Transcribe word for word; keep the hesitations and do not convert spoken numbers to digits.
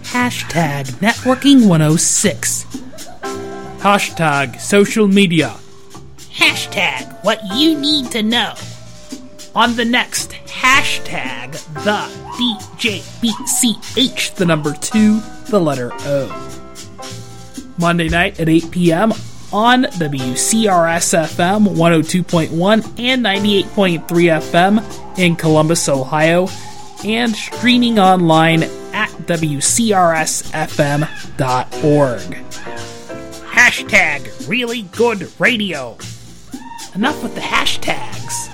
Hashtag Networking one oh six. Hashtag Social Media. Hashtag What You Need to Know. On the next hashtag, the D J B C H, the number two, the letter O. Monday night at eight p.m. on W C R S F M one oh two point one and ninety-eight point three F M in Columbus, Ohio, and streaming online at W C R S F M dot org. Hashtag Really Good Radio. Enough with the hashtags.